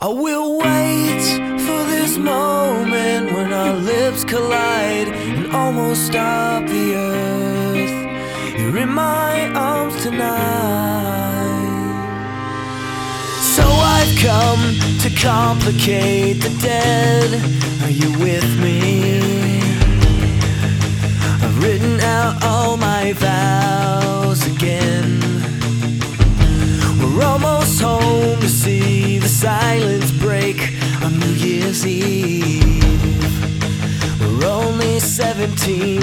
I will wait for this moment when our lips collide and almost stop the earth. You're in my arms tonight. So I've come to complicate the dead. Are you with me? I've written out all my vows again. We're almost home to see the silence break on New Year's Eve. We're only 17.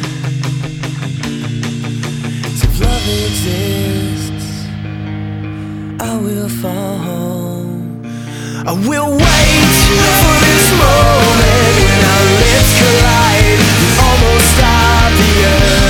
So if love exists, I will fall home. I will wait for this moment when our lips collide and almost stop the earth.